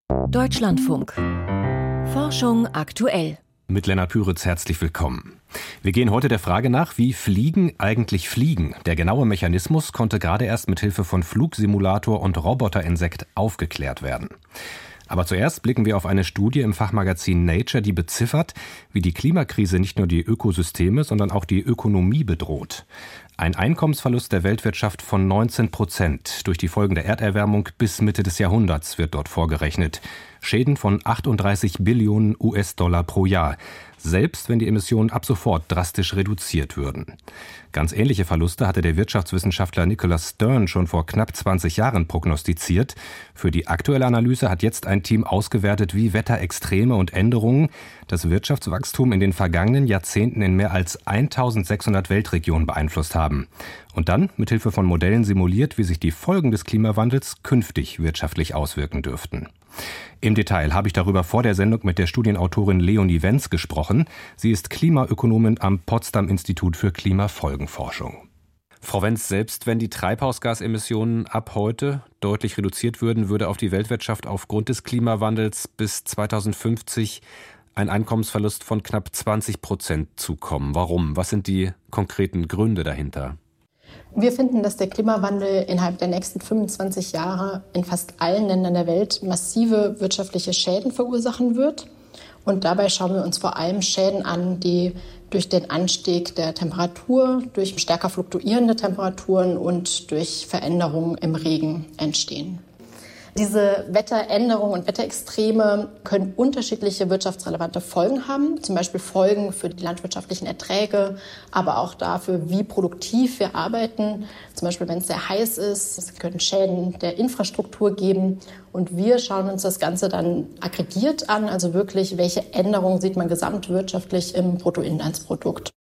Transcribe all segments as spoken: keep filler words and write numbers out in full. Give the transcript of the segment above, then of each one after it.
Deutschlandfunk. Forschung aktuell. Mit Lennart Püritz herzlich willkommen. Wir gehen heute der Frage nach, wie Fliegen eigentlich fliegen. Der genaue Mechanismus konnte gerade erst mit Hilfe von Flugsimulator und Roboterinsekt aufgeklärt werden. Aber zuerst blicken wir auf eine Studie im Fachmagazin Nature, die beziffert, wie die Klimakrise nicht nur die Ökosysteme, sondern auch die Ökonomie bedroht. Ein Einkommensverlust der Weltwirtschaft von neunzehn Prozent durch die Folgen der Erderwärmung bis Mitte des Jahrhunderts wird dort vorgerechnet. Schäden von achtunddreißig Billionen U S-Dollar pro Jahr, selbst wenn die Emissionen ab sofort drastisch reduziert würden. Ganz ähnliche Verluste hatte der Wirtschaftswissenschaftler Nicholas Stern schon vor knapp zwanzig Jahren prognostiziert. Für die aktuelle Analyse hat jetzt ein Team ausgewertet, wie Wetterextreme und Änderungen das Wirtschaftswachstum in den vergangenen Jahrzehnten in mehr als eintausendsechshundert Weltregionen beeinflusst haben. Und dann mit Hilfe von Modellen simuliert, wie sich die Folgen des Klimawandels künftig wirtschaftlich auswirken dürften. Im Detail habe ich darüber vor der Sendung mit der Studienautorin Leonie Wenz gesprochen. Sie ist Klimaökonomin am Potsdam-Institut für Klimafolgenforschung. Frau Wenz, selbst wenn die Treibhausgasemissionen ab heute deutlich reduziert würden, würde auf die Weltwirtschaft aufgrund des Klimawandels bis zweitausendfünfzig ein Einkommensverlust von knapp zwanzig Prozent zukommen. Warum? Was sind die konkreten Gründe dahinter? Wir finden, dass der Klimawandel innerhalb der nächsten fünfundzwanzig Jahre in fast allen Ländern der Welt massive wirtschaftliche Schäden verursachen wird. Und dabei schauen wir uns vor allem Schäden an, die durch den Anstieg der Temperatur, durch stärker fluktuierende Temperaturen und durch Veränderungen im Regen entstehen. Diese Wetteränderungen und Wetterextreme können unterschiedliche wirtschaftsrelevante Folgen haben, zum Beispiel Folgen für die landwirtschaftlichen Erträge, aber auch dafür, wie produktiv wir arbeiten. Zum Beispiel, wenn es sehr heiß ist, es können Schäden der Infrastruktur geben. Und wir schauen uns das Ganze dann aggregiert an, also wirklich, welche Änderungen sieht man gesamtwirtschaftlich im Bruttoinlandsprodukt.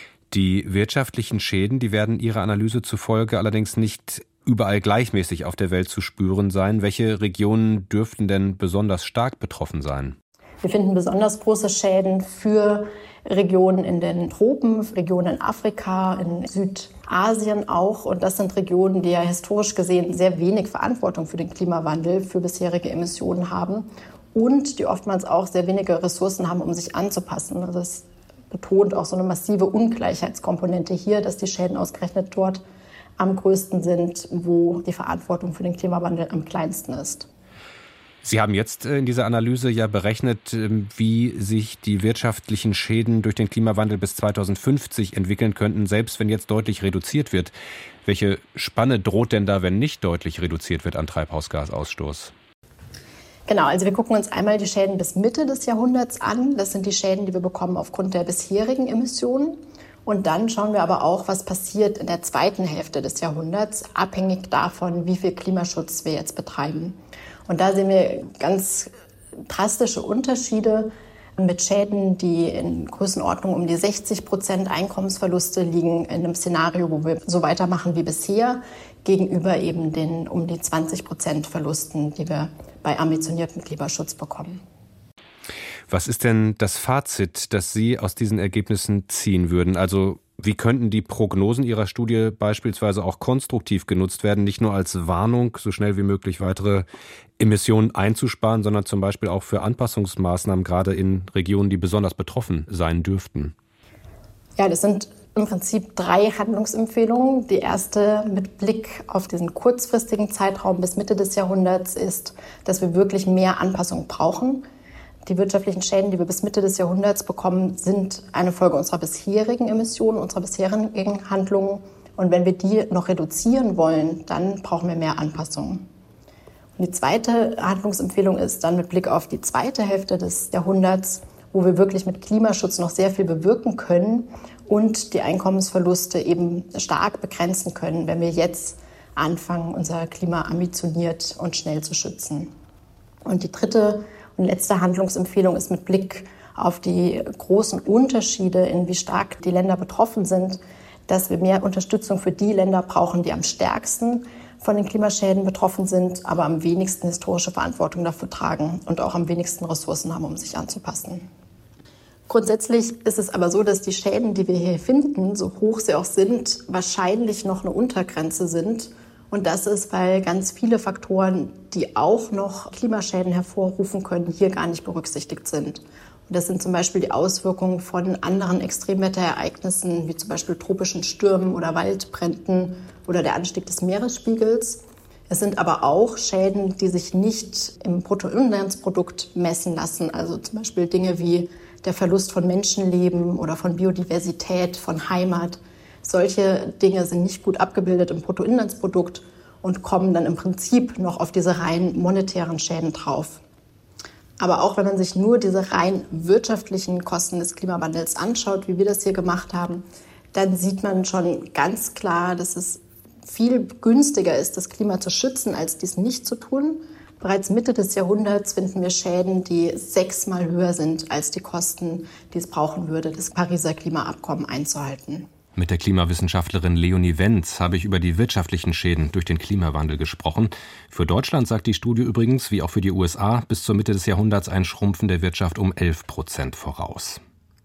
Die wirtschaftlichen Schäden, die werden Ihrer Analyse zufolge allerdings nicht überall gleichmäßig auf der Welt zu spüren sein. Welche Regionen dürften denn besonders stark betroffen sein? Wir finden besonders große Schäden für Regionen in den Tropen, Regionen in Afrika, in Südasien auch. Und das sind Regionen, die ja historisch gesehen sehr wenig Verantwortung für den Klimawandel, für bisherige Emissionen haben und die oftmals auch sehr wenige Ressourcen haben, um sich anzupassen. Also das betont auch so eine massive Ungleichheitskomponente hier, dass die Schäden ausgerechnet dort am größten sind, wo die Verantwortung für den Klimawandel am kleinsten ist. Sie haben jetzt in dieser Analyse ja berechnet, wie sich die wirtschaftlichen Schäden durch den Klimawandel bis zweitausendfünfzig entwickeln könnten, selbst wenn jetzt deutlich reduziert wird. Welche Spanne droht denn da, wenn nicht deutlich reduziert wird an Treibhausgasausstoß? Genau, also wir gucken uns einmal die Schäden bis Mitte des Jahrhunderts an. Das sind die Schäden, die wir bekommen aufgrund der bisherigen Emissionen. Und dann schauen wir aber auch, was passiert in der zweiten Hälfte des Jahrhunderts, abhängig davon, wie viel Klimaschutz wir jetzt betreiben. Und da sehen wir ganz drastische Unterschiede mit Schäden, die in Größenordnung um die sechzig Prozent Einkommensverluste liegen, in einem Szenario, wo wir so weitermachen wie bisher, gegenüber eben den um die zwanzig Prozent Verlusten, die wir bei ambitioniertem Klimaschutz bekommen. Was ist denn das Fazit, das Sie aus diesen Ergebnissen ziehen würden? Also wie könnten die Prognosen Ihrer Studie beispielsweise auch konstruktiv genutzt werden, nicht nur als Warnung, so schnell wie möglich weitere Emissionen einzusparen, sondern zum Beispiel auch für Anpassungsmaßnahmen, gerade in Regionen, die besonders betroffen sein dürften? Ja, das sind im Prinzip drei Handlungsempfehlungen. Die erste mit Blick auf diesen kurzfristigen Zeitraum bis Mitte des Jahrhunderts ist, dass wir wirklich mehr Anpassung brauchen. Die wirtschaftlichen Schäden, die wir bis Mitte des Jahrhunderts bekommen, sind eine Folge unserer bisherigen Emissionen, unserer bisherigen Handlungen. Und wenn wir die noch reduzieren wollen, dann brauchen wir mehr Anpassungen. Und die zweite Handlungsempfehlung ist dann mit Blick auf die zweite Hälfte des Jahrhunderts, wo wir wirklich mit Klimaschutz noch sehr viel bewirken können und die Einkommensverluste eben stark begrenzen können, wenn wir jetzt anfangen, unser Klima ambitioniert und schnell zu schützen. Und die dritte und letzte Handlungsempfehlung ist mit Blick auf die großen Unterschiede, in wie stark die Länder betroffen sind, dass wir mehr Unterstützung für die Länder brauchen, die am stärksten von den Klimaschäden betroffen sind, aber am wenigsten historische Verantwortung dafür tragen und auch am wenigsten Ressourcen haben, um sich anzupassen. Grundsätzlich ist es aber so, dass die Schäden, die wir hier finden, so hoch sie auch sind, wahrscheinlich noch eine Untergrenze sind Und das ist, weil ganz viele Faktoren, die auch noch Klimaschäden hervorrufen können, hier gar nicht berücksichtigt sind. Und das sind zum Beispiel die Auswirkungen von anderen Extremwetterereignissen, wie zum Beispiel tropischen Stürmen oder Waldbränden oder der Anstieg des Meeresspiegels. Es sind aber auch Schäden, die sich nicht im Bruttoinlandsprodukt messen lassen. Also zum Beispiel Dinge wie der Verlust von Menschenleben oder von Biodiversität, von Heimat. Solche Dinge sind nicht gut abgebildet im Bruttoinlandsprodukt und kommen dann im Prinzip noch auf diese rein monetären Schäden drauf. Aber auch wenn man sich nur diese rein wirtschaftlichen Kosten des Klimawandels anschaut, wie wir das hier gemacht haben, dann sieht man schon ganz klar, dass es viel günstiger ist, das Klima zu schützen, als dies nicht zu tun. Bereits Mitte des Jahrhunderts finden wir Schäden, die sechsmal höher sind als die Kosten, die es brauchen würde, das Pariser Klimaabkommen einzuhalten. Mit der Klimawissenschaftlerin Leonie Wenz habe ich über die wirtschaftlichen Schäden durch den Klimawandel gesprochen. Für Deutschland sagt die Studie übrigens, wie auch für die U S A, bis zur Mitte des Jahrhunderts ein Schrumpfen der Wirtschaft um elf Prozent voraus.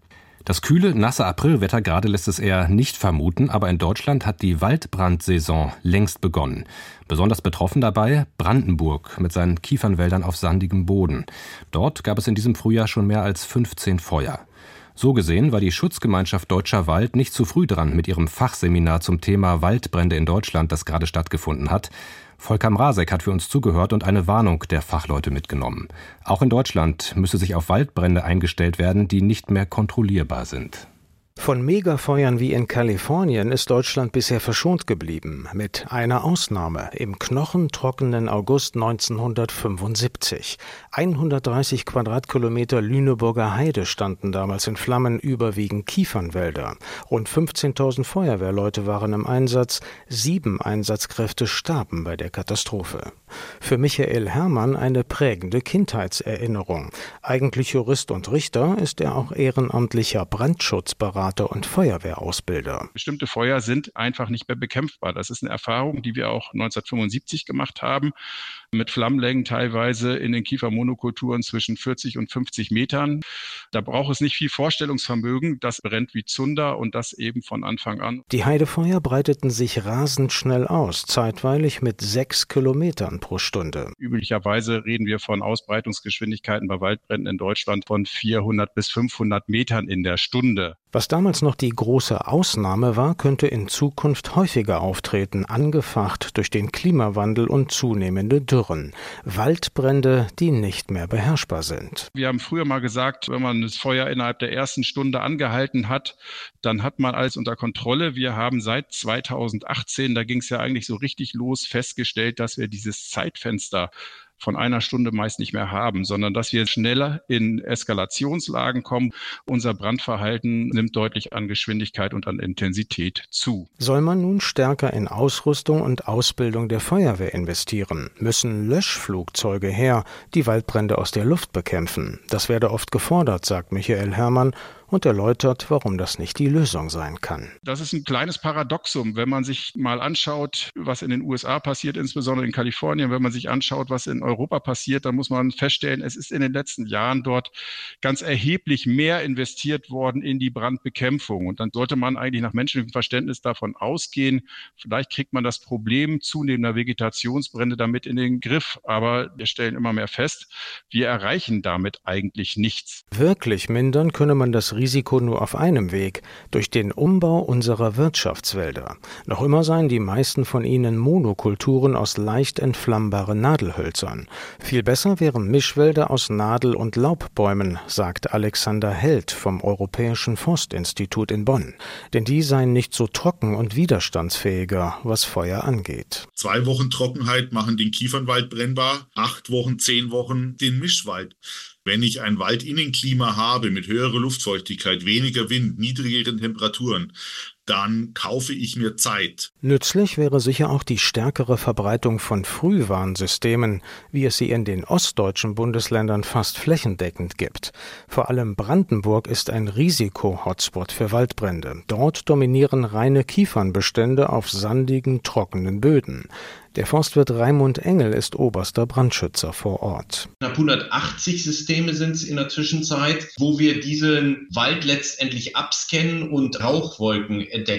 Das kühle, nasse Aprilwetter gerade lässt es eher nicht vermuten, aber in Deutschland hat die Waldbrandsaison längst begonnen. Besonders betroffen dabei Brandenburg mit seinen Kiefernwäldern auf sandigem Boden. Dort gab es in diesem Frühjahr schon mehr als fünfzehn Feuer. So gesehen war die Schutzgemeinschaft Deutscher Wald nicht zu früh dran mit ihrem Fachseminar zum Thema Waldbrände in Deutschland, das gerade stattgefunden hat. Volker Mrazek hat für uns zugehört und eine Warnung der Fachleute mitgenommen. Auch in Deutschland müsse sich auf Waldbrände eingestellt werden, die nicht mehr kontrollierbar sind. Von Megafeuern wie in Kalifornien ist Deutschland bisher verschont geblieben, mit einer Ausnahme im knochentrockenen August neunzehnhundertfünfundsiebzig. hundertdreißig Quadratkilometer Lüneburger Heide standen damals in Flammen, überwiegend Kiefernwälder. Rund fünfzehntausend Feuerwehrleute waren im Einsatz, sieben Einsatzkräfte starben bei der Katastrophe. Für Michael Herrmann eine prägende Kindheitserinnerung. Eigentlich Jurist und Richter ist er auch ehrenamtlicher Brandschutzberater und Feuerwehrausbilder. Bestimmte Feuer sind einfach nicht mehr bekämpfbar. Das ist eine Erfahrung, die wir auch neunzehnhundertfünfundsiebzig gemacht haben, mit Flammenlängen teilweise in den Kiefermonokulturen zwischen vierzig und fünfzig Metern. Da braucht es nicht viel Vorstellungsvermögen. Das brennt wie Zunder und das eben von Anfang an. Die Heidefeuer breiteten sich rasend schnell aus, zeitweilig mit sechs Kilometern pro Stunde. Üblicherweise reden wir von Ausbreitungsgeschwindigkeiten bei Waldbränden in Deutschland von vierhundert bis fünfhundert Metern in der Stunde. Was damals noch die große Ausnahme war, könnte in Zukunft häufiger auftreten, angefacht durch den Klimawandel und zunehmende Dürren. Waldbrände, die nicht mehr beherrschbar sind. Wir haben früher mal gesagt, wenn man das Feuer innerhalb der ersten Stunde angehalten hat, dann hat man alles unter Kontrolle. Wir haben seit zweitausendachtzehn, da ging es ja eigentlich so richtig los, festgestellt, dass wir dieses Zeitfenster von einer Stunde meist nicht mehr haben, sondern dass wir schneller in Eskalationslagen kommen. Unser Brandverhalten nimmt deutlich an Geschwindigkeit und an Intensität zu. Soll man nun stärker in Ausrüstung und Ausbildung der Feuerwehr investieren? Müssen Löschflugzeuge her, die Waldbrände aus der Luft bekämpfen? Das werde oft gefordert, sagt Michael Herrmann und erläutert, warum das nicht die Lösung sein kann. Das ist ein kleines Paradoxum, wenn man sich mal anschaut, was in den U S A passiert, insbesondere in Kalifornien, wenn man sich anschaut, was in Europa passiert, dann muss man feststellen, es ist in den letzten Jahren dort ganz erheblich mehr investiert worden in die Brandbekämpfung. Und dann sollte man eigentlich nach menschlichem Verständnis davon ausgehen, vielleicht kriegt man das Problem zunehmender Vegetationsbrände damit in den Griff. Aber wir stellen immer mehr fest, wir erreichen damit eigentlich nichts. Wirklich mindern könne man das Risiko nur auf einem Weg, durch den Umbau unserer Wirtschaftswälder. Noch immer seien die meisten von ihnen Monokulturen aus leicht entflammbaren Nadelhölzern. Viel besser wären Mischwälder aus Nadel- und Laubbäumen, sagt Alexander Held vom Europäischen Forstinstitut in Bonn. Denn die seien nicht so trocken und widerstandsfähiger, was Feuer angeht. Zwei Wochen Trockenheit machen den Kiefernwald brennbar, acht Wochen, zehn Wochen den Mischwald. Wenn ich ein Waldinnenklima habe mit höherer Luftfeuchtigkeit, weniger Wind, niedrigeren Temperaturen, dann kaufe ich mir Zeit. Nützlich wäre sicher auch die stärkere Verbreitung von Frühwarnsystemen, wie es sie in den ostdeutschen Bundesländern fast flächendeckend gibt. Vor allem Brandenburg ist ein Risiko-Hotspot für Waldbrände. Dort dominieren reine Kiefernbestände auf sandigen, trockenen Böden. Der Forstwirt Raimund Engel ist oberster Brandschützer vor Ort. Knapp hundertachtzig Systeme sind es in der Zwischenzeit, wo wir diesen Wald letztendlich abscannen und Rauchwolken entdecken.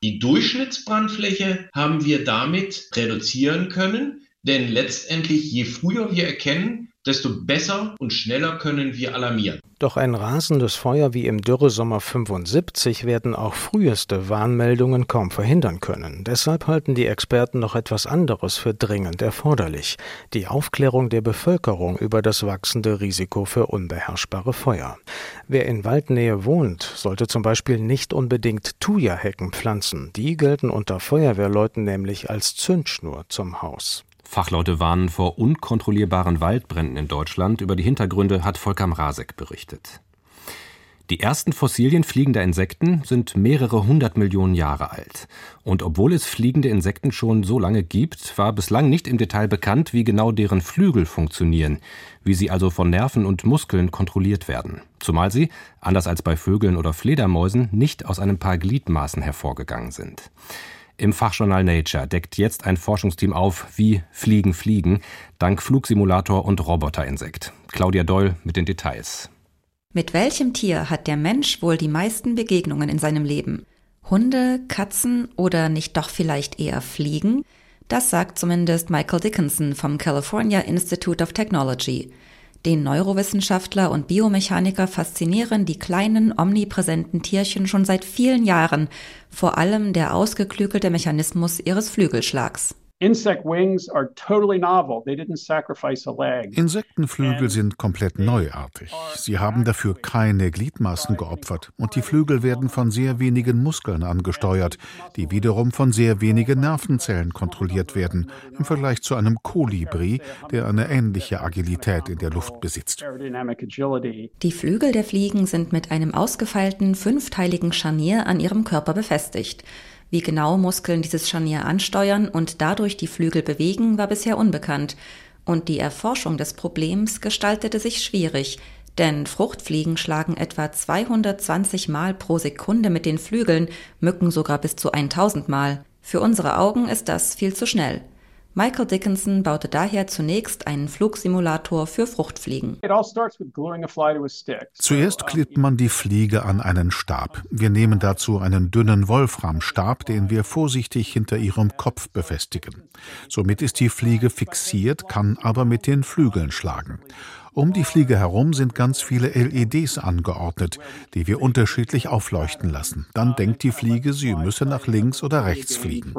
Die Durchschnittsbrandfläche haben wir damit reduzieren können, denn letztendlich je früher wir erkennen, desto besser und schneller können wir alarmieren. Doch ein rasendes Feuer wie im Dürresommer fünfundsiebzig werden auch früheste Warnmeldungen kaum verhindern können. Deshalb halten die Experten noch etwas anderes für dringend erforderlich: die Aufklärung der Bevölkerung über das wachsende Risiko für unbeherrschbare Feuer. Wer in Waldnähe wohnt, sollte zum Beispiel nicht unbedingt Thuja-Hecken pflanzen. Die gelten unter Feuerwehrleuten nämlich als Zündschnur zum Haus. Fachleute warnen vor unkontrollierbaren Waldbränden in Deutschland. Über die Hintergründe hat Volker Mrazek berichtet. Die ersten Fossilien fliegender Insekten sind mehrere hundert Millionen Jahre alt. Und obwohl es fliegende Insekten schon so lange gibt, war bislang nicht im Detail bekannt, wie genau deren Flügel funktionieren, wie sie also von Nerven und Muskeln kontrolliert werden. Zumal sie, anders als bei Vögeln oder Fledermäusen, nicht aus einem paar Gliedmaßen hervorgegangen sind. Im Fachjournal Nature deckt jetzt ein Forschungsteam auf, wie Fliegen fliegen, dank Flugsimulator und Roboterinsekt. Claudia Doll mit den Details. Mit welchem Tier hat der Mensch wohl die meisten Begegnungen in seinem Leben? Hunde, Katzen oder nicht doch vielleicht eher Fliegen? Das sagt zumindest Michael Dickinson vom California Institute of Technology. Den Neurowissenschaftler und Biomechaniker faszinieren die kleinen, omnipräsenten Tierchen schon seit vielen Jahren, vor allem der ausgeklügelte Mechanismus ihres Flügelschlags. Insektenflügel sind komplett neuartig. Sie haben dafür keine Gliedmaßen geopfert und die Flügel werden von sehr wenigen Muskeln angesteuert, die wiederum von sehr wenigen Nervenzellen kontrolliert werden, im Vergleich zu einem Kolibri, der eine ähnliche Agilität in der Luft besitzt. Die Flügel der Fliegen sind mit einem ausgefeilten, fünfteiligen Scharnier an ihrem Körper befestigt. Wie genau Muskeln dieses Scharnier ansteuern und dadurch die Flügel bewegen, war bisher unbekannt. Und die Erforschung des Problems gestaltete sich schwierig, denn Fruchtfliegen schlagen etwa zweihundertzwanzig Mal pro Sekunde mit den Flügeln, Mücken sogar bis zu tausend Mal. Für unsere Augen ist das viel zu schnell. Michael Dickinson baute daher zunächst einen Flugsimulator für Fruchtfliegen. Zuerst klebt man die Fliege an einen Stab. Wir nehmen dazu einen dünnen Wolframstab, den wir vorsichtig hinter ihrem Kopf befestigen. Somit ist die Fliege fixiert, kann aber mit den Flügeln schlagen. Um die Fliege herum sind ganz viele L E Ds angeordnet, die wir unterschiedlich aufleuchten lassen. Dann denkt die Fliege, sie müsse nach links oder rechts fliegen.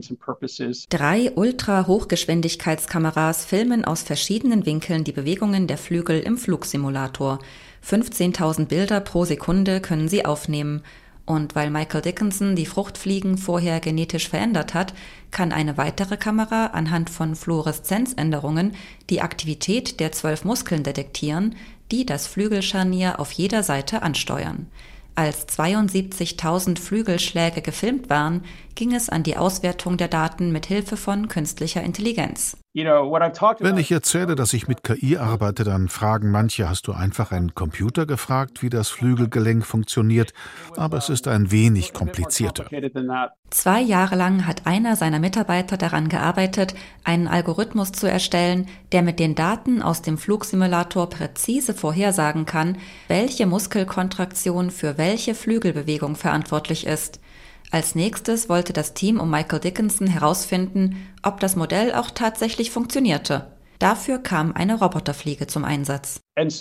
Drei Ultra-Hochgeschwindigkeitskameras filmen aus verschiedenen Winkeln die Bewegungen der Flügel im Flugsimulator. fünfzehntausend Bilder pro Sekunde können sie aufnehmen. Und weil Michael Dickinson die Fruchtfliegen vorher genetisch verändert hat, kann eine weitere Kamera anhand von Fluoreszenzänderungen die Aktivität der zwölf Muskeln detektieren, die das Flügelscharnier auf jeder Seite ansteuern. Als zweiundsiebzigtausend Flügelschläge gefilmt waren, ging es an die Auswertung der Daten mit Hilfe von künstlicher Intelligenz. Wenn ich erzähle, dass ich mit K I arbeite, dann fragen manche, hast du einfach einen Computer gefragt, wie das Flügelgelenk funktioniert? Aber es ist ein wenig komplizierter. Zwei Jahre lang hat einer seiner Mitarbeiter daran gearbeitet, einen Algorithmus zu erstellen, der mit den Daten aus dem Flugsimulator präzise vorhersagen kann, welche Muskelkontraktion für welche Flügelbewegung verantwortlich ist. Als nächstes wollte das Team um Michael Dickinson herausfinden, ob das Modell auch tatsächlich funktionierte. Dafür kam eine Roboterfliege zum Einsatz.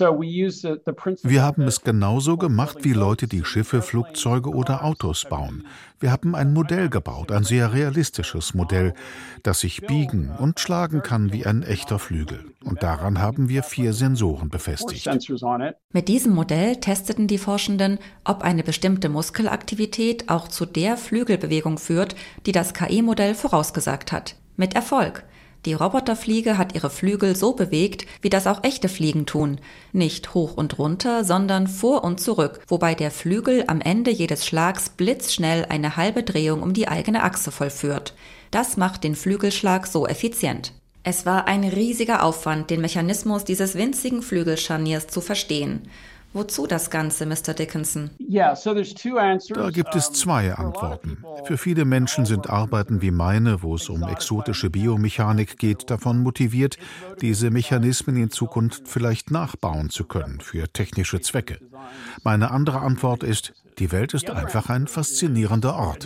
Wir haben es genauso gemacht, wie Leute, die Schiffe, Flugzeuge oder Autos bauen. Wir haben ein Modell gebaut, ein sehr realistisches Modell, das sich biegen und schlagen kann wie ein echter Flügel. Und daran haben wir vier Sensoren befestigt. Mit diesem Modell testeten die Forschenden, ob eine bestimmte Muskelaktivität auch zu der Flügelbewegung führt, die das K I-Modell vorausgesagt hat. Mit Erfolg. Die Roboterfliege hat ihre Flügel so bewegt, wie das auch echte Fliegen tun. Nicht hoch und runter, sondern vor und zurück, wobei der Flügel am Ende jedes Schlags blitzschnell eine halbe Drehung um die eigene Achse vollführt. Das macht den Flügelschlag so effizient. Es war ein riesiger Aufwand, den Mechanismus dieses winzigen Flügelscharniers zu verstehen. Wozu das Ganze, Mister Dickinson? Da gibt es zwei Antworten. Für viele Menschen sind Arbeiten wie meine, wo es um exotische Biomechanik geht, davon motiviert, diese Mechanismen in Zukunft vielleicht nachbauen zu können für technische Zwecke. Meine andere Antwort ist, die Welt ist einfach ein faszinierender Ort.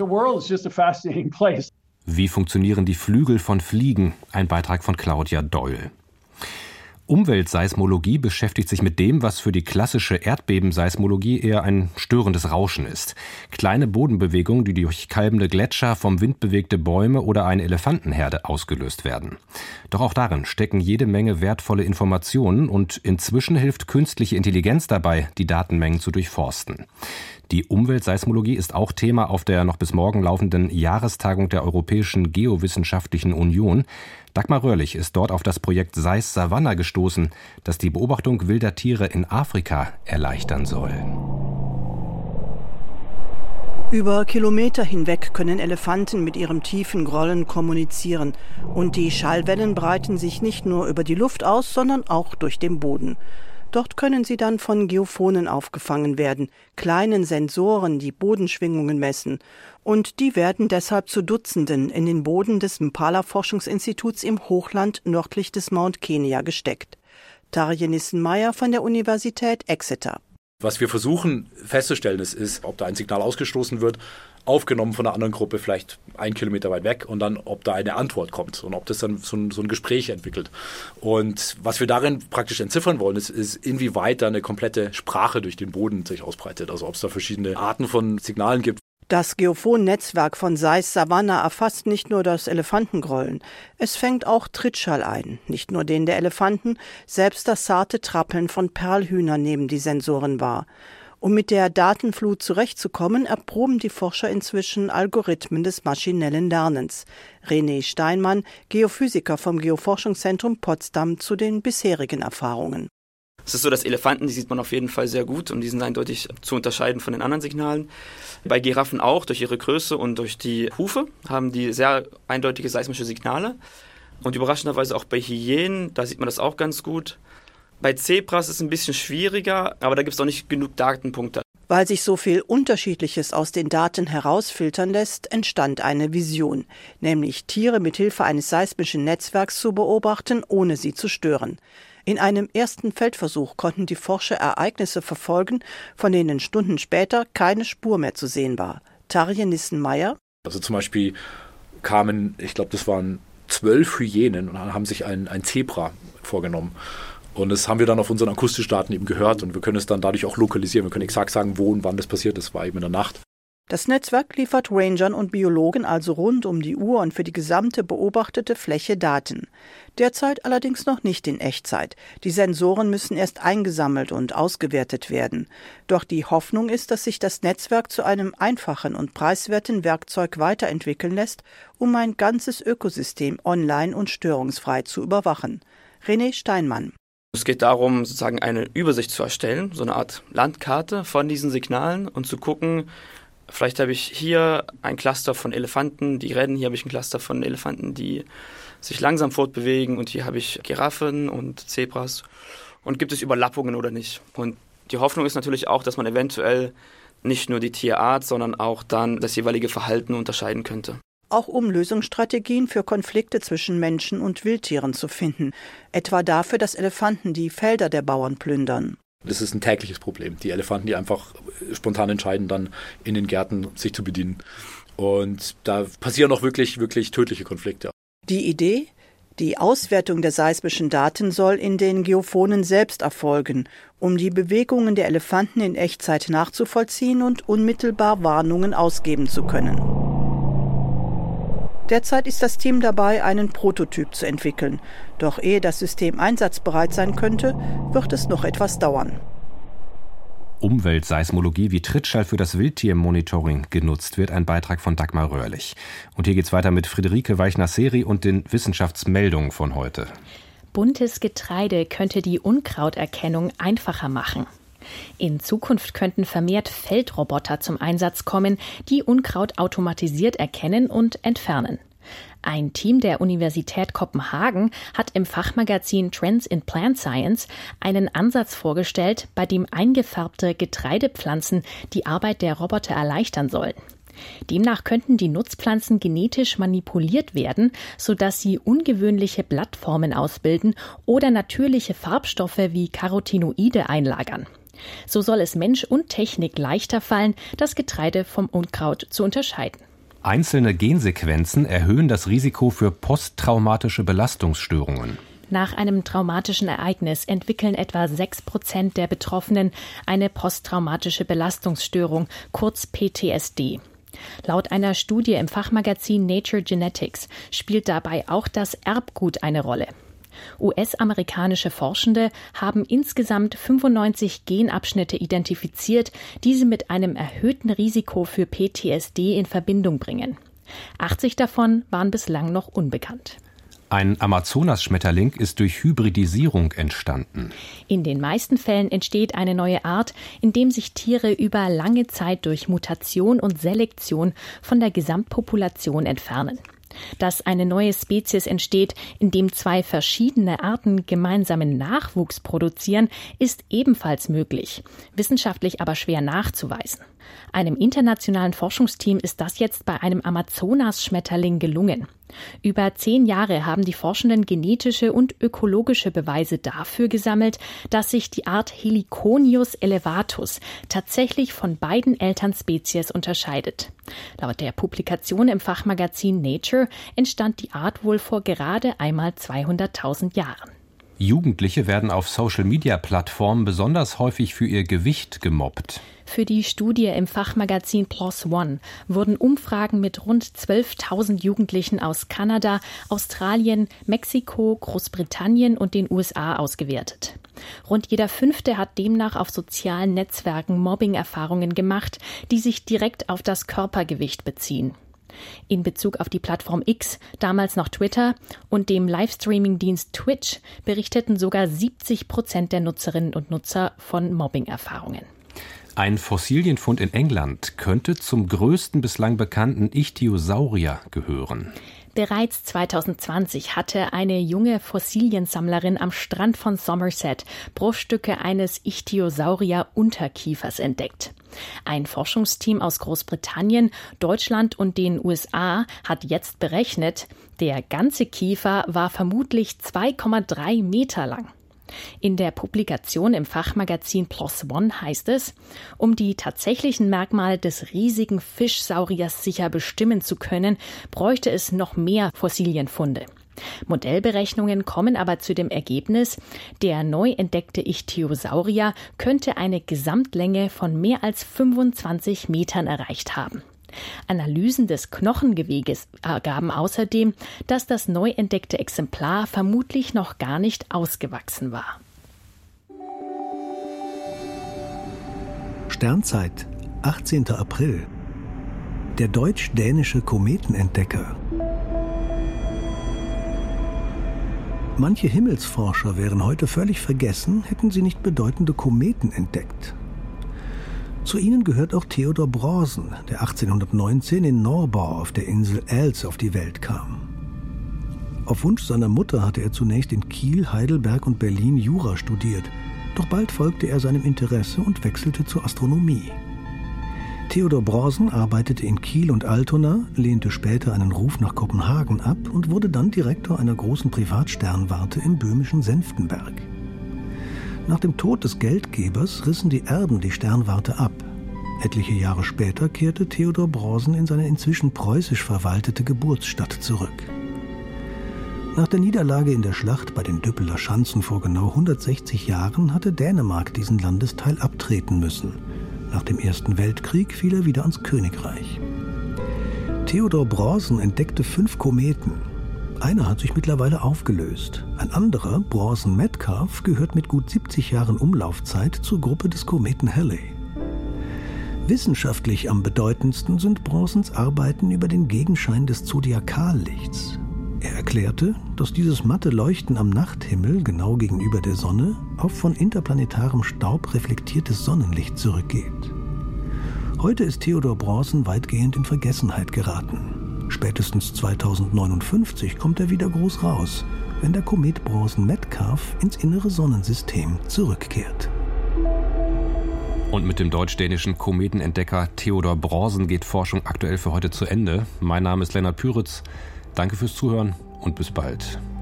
Wie funktionieren die Flügel von Fliegen? Ein Beitrag von Claudia Doyle. Umweltseismologie beschäftigt sich mit dem, was für die klassische Erdbebenseismologie eher ein störendes Rauschen ist. Kleine Bodenbewegungen, die durch kalbende Gletscher, vom Wind bewegte Bäume oder eine Elefantenherde ausgelöst werden. Doch auch darin stecken jede Menge wertvolle Informationen und inzwischen hilft künstliche Intelligenz dabei, die Datenmengen zu durchforsten. Die Umweltseismologie ist auch Thema auf der noch bis morgen laufenden Jahrestagung der Europäischen Geowissenschaftlichen Union. Dagmar Röhrlich ist dort auf das Projekt SEIS Savanna gestoßen, das die Beobachtung wilder Tiere in Afrika erleichtern soll. Über Kilometer hinweg können Elefanten mit ihrem tiefen Grollen kommunizieren. Und die Schallwellen breiten sich nicht nur über die Luft aus, sondern auch durch den Boden. Dort können sie dann von Geophonen aufgefangen werden, kleinen Sensoren, die Bodenschwingungen messen. Und die werden deshalb zu Dutzenden in den Boden des Mpala-Forschungsinstituts im Hochland nördlich des Mount Kenya gesteckt. Tarje Nissen-Meyer von der Universität Exeter. Was wir versuchen festzustellen ist, ist, ob da ein Signal ausgestoßen wird, aufgenommen von einer anderen Gruppe, vielleicht einen Kilometer weit weg, und dann, ob da eine Antwort kommt und ob das dann so ein, so ein Gespräch entwickelt. Und was wir darin praktisch entziffern wollen, ist, ist, inwieweit da eine komplette Sprache durch den Boden sich ausbreitet. Also ob es da verschiedene Arten von Signalen gibt. Das Geophon-Netzwerk von SEIS Savanna erfasst nicht nur das Elefantengrollen. Es fängt auch Trittschall ein. Nicht nur den der Elefanten, selbst das zarte Trappeln von Perlhühnern nehmen die Sensoren wahr. Um mit der Datenflut zurechtzukommen, erproben die Forscher inzwischen Algorithmen des maschinellen Lernens. René Steinmann, Geophysiker vom Geoforschungszentrum Potsdam, zu den bisherigen Erfahrungen. Es ist so, dass Elefanten, die sieht man auf jeden Fall sehr gut und die sind eindeutig zu unterscheiden von den anderen Signalen. Bei Giraffen auch, durch ihre Größe und durch die Hufe haben die sehr eindeutige seismische Signale. Und überraschenderweise auch bei Hyänen, da sieht man das auch ganz gut. Bei Zebras ist es ein bisschen schwieriger, aber da gibt es auch nicht genug Datenpunkte. Weil sich so viel Unterschiedliches aus den Daten herausfiltern lässt, entstand eine Vision, nämlich Tiere mit Hilfe eines seismischen Netzwerks zu beobachten, ohne sie zu stören. In einem ersten Feldversuch konnten die Forscher Ereignisse verfolgen, von denen Stunden später keine Spur mehr zu sehen war. Tarje Nissen-Meyer. Also zum Beispiel kamen, ich glaube, das waren zwölf Hyänen und haben sich ein, ein Zebra vorgenommen. Und das haben wir dann auf unseren akustischen Daten eben gehört und wir können es dann dadurch auch lokalisieren. Wir können exakt sagen, wo und wann das passiert ist. Das war eben in der Nacht. Das Netzwerk liefert Rangern und Biologen also rund um die Uhr und für die gesamte beobachtete Fläche Daten. Derzeit allerdings noch nicht in Echtzeit. Die Sensoren müssen erst eingesammelt und ausgewertet werden. Doch die Hoffnung ist, dass sich das Netzwerk zu einem einfachen und preiswerten Werkzeug weiterentwickeln lässt, um ein ganzes Ökosystem online und störungsfrei zu überwachen. René Steinmann. Es geht darum, sozusagen eine Übersicht zu erstellen, so eine Art Landkarte von diesen Signalen und zu gucken, vielleicht habe ich hier ein Cluster von Elefanten, die rennen, hier habe ich ein Cluster von Elefanten, die sich langsam fortbewegen und hier habe ich Giraffen und Zebras. Und gibt es Überlappungen oder nicht? Und die Hoffnung ist natürlich auch, dass man eventuell nicht nur die Tierart, sondern auch dann das jeweilige Verhalten unterscheiden könnte. Auch um Lösungsstrategien für Konflikte zwischen Menschen und Wildtieren zu finden. Etwa dafür, dass Elefanten die Felder der Bauern plündern. Das ist ein tägliches Problem. Die Elefanten, die einfach spontan entscheiden, dann in den Gärten sich zu bedienen. Und da passieren auch wirklich, wirklich tödliche Konflikte. Die Idee? Die Auswertung der seismischen Daten soll in den Geophonen selbst erfolgen, um die Bewegungen der Elefanten in Echtzeit nachzuvollziehen und unmittelbar Warnungen ausgeben zu können. Derzeit ist das Team dabei, einen Prototyp zu entwickeln. Doch ehe das System einsatzbereit sein könnte, wird es noch etwas dauern. Umweltseismologie wie Trittschall für das Wildtiermonitoring genutzt wird, ein Beitrag von Dagmar Röhrlich. Und hier geht's weiter mit Friederike Weichner-Seri und den Wissenschaftsmeldungen von heute. Buntes Getreide könnte die Unkrauterkennung einfacher machen. In Zukunft könnten vermehrt Feldroboter zum Einsatz kommen, die Unkraut automatisiert erkennen und entfernen. Ein Team der Universität Kopenhagen hat im Fachmagazin Trends in Plant Science einen Ansatz vorgestellt, bei dem eingefärbte Getreidepflanzen die Arbeit der Roboter erleichtern sollen. Demnach könnten die Nutzpflanzen genetisch manipuliert werden, sodass sie ungewöhnliche Blattformen ausbilden oder natürliche Farbstoffe wie Carotinoide einlagern. So soll es Mensch und Technik leichter fallen, das Getreide vom Unkraut zu unterscheiden. Einzelne Gensequenzen erhöhen das Risiko für posttraumatische Belastungsstörungen. Nach einem traumatischen Ereignis entwickeln etwa sechs Prozent der Betroffenen eine posttraumatische Belastungsstörung, kurz P T S D. Laut einer Studie im Fachmagazin Nature Genetics spielt dabei auch das Erbgut eine Rolle. U S-amerikanische Forschende haben insgesamt fünfundneunzig Genabschnitte identifiziert, die sie mit einem erhöhten Risiko für P T S D in Verbindung bringen. achtzig davon waren bislang noch unbekannt. Ein Amazonas-Schmetterling ist durch Hybridisierung entstanden. In den meisten Fällen entsteht eine neue Art, indem sich Tiere über lange Zeit durch Mutation und Selektion von der Gesamtpopulation entfernen. Dass eine neue Spezies entsteht, indem zwei verschiedene Arten gemeinsamen Nachwuchs produzieren, ist ebenfalls möglich, wissenschaftlich aber schwer nachzuweisen. Einem internationalen Forschungsteam ist das jetzt bei einem Amazonas-Schmetterling gelungen. Über zehn Jahre haben die Forschenden genetische und ökologische Beweise dafür gesammelt, dass sich die Art Heliconius elevatus tatsächlich von beiden Elternspezies unterscheidet. Laut der Publikation im Fachmagazin Nature entstand die Art wohl vor gerade einmal zweihunderttausend Jahren. Jugendliche werden auf Social-Media-Plattformen besonders häufig für ihr Gewicht gemobbt. Für die Studie im Fachmagazin PLOS ONE wurden Umfragen mit rund zwölftausend Jugendlichen aus Kanada, Australien, Mexiko, Großbritannien und den U S A ausgewertet. Rund jeder Fünfte hat demnach auf sozialen Netzwerken Mobbing-Erfahrungen gemacht, die sich direkt auf das Körpergewicht beziehen. In Bezug auf die Plattform X, damals noch Twitter, und dem Livestreaming-Dienst Twitch berichteten sogar siebzig Prozent der Nutzerinnen und Nutzer von Mobbing-Erfahrungen. Ein Fossilienfund in England könnte zum größten bislang bekannten Ichthyosaurier gehören. Bereits zweitausendzwanzig hatte eine junge Fossiliensammlerin am Strand von Somerset Bruchstücke eines Ichthyosaurier-Unterkiefers entdeckt. Ein Forschungsteam aus Großbritannien, Deutschland und den U S A hat jetzt berechnet, der ganze Kiefer war vermutlich zwei Komma drei Meter lang. In der Publikation im Fachmagazin PLOS ONE heißt es, um die tatsächlichen Merkmale des riesigen Fischsauriers sicher bestimmen zu können, bräuchte es noch mehr Fossilienfunde. Modellberechnungen kommen aber zu dem Ergebnis, der neu entdeckte Ichthyosaurier könnte eine Gesamtlänge von mehr als fünfundzwanzig Metern erreicht haben. Analysen des Knochengeweges ergaben außerdem, dass das neu entdeckte Exemplar vermutlich noch gar nicht ausgewachsen war. Sternzeit, achtzehnter April. Der deutsch-dänische Kometenentdecker. Manche Himmelsforscher wären heute völlig vergessen, hätten sie nicht bedeutende Kometen entdeckt. Zu ihnen gehört auch Theodor Brorsen, der achtzehnhundertneunzehn in Norbau auf der Insel Els auf die Welt kam. Auf Wunsch seiner Mutter hatte er zunächst in Kiel, Heidelberg und Berlin Jura studiert, doch bald folgte er seinem Interesse und wechselte zur Astronomie. Theodor Brorsen arbeitete in Kiel und Altona, lehnte später einen Ruf nach Kopenhagen ab und wurde dann Direktor einer großen Privatsternwarte im böhmischen Senftenberg. Nach dem Tod des Geldgebers rissen die Erben die Sternwarte ab. Etliche Jahre später kehrte Theodor Brorsen in seine inzwischen preußisch verwaltete Geburtsstadt zurück. Nach der Niederlage in der Schlacht bei den Düppeler Schanzen vor genau hundertsechzig Jahren hatte Dänemark diesen Landesteil abtreten müssen. Nach dem Ersten Weltkrieg fiel er wieder ans Königreich. Theodor Brorsen entdeckte fünf Kometen. Einer hat sich mittlerweile aufgelöst. Ein anderer, Brorsen-Metcalf, gehört mit gut siebzig Jahren Umlaufzeit zur Gruppe des Kometen Halley. Wissenschaftlich am bedeutendsten sind Bronsens Arbeiten über den Gegenschein des Zodiakallichts. Er erklärte, dass dieses matte Leuchten am Nachthimmel genau gegenüber der Sonne auf von interplanetarem Staub reflektiertes Sonnenlicht zurückgeht. Heute ist Theodor Brorsen weitgehend in Vergessenheit geraten. Spätestens zweitausendneunundfünfzig kommt er wieder groß raus, wenn der Komet Bronson-Metcalfe ins innere Sonnensystem zurückkehrt. Und mit dem deutsch-dänischen Kometenentdecker Theodor Bronson geht Forschung aktuell für heute zu Ende. Mein Name ist Lennart Püritz. Danke fürs Zuhören und bis bald.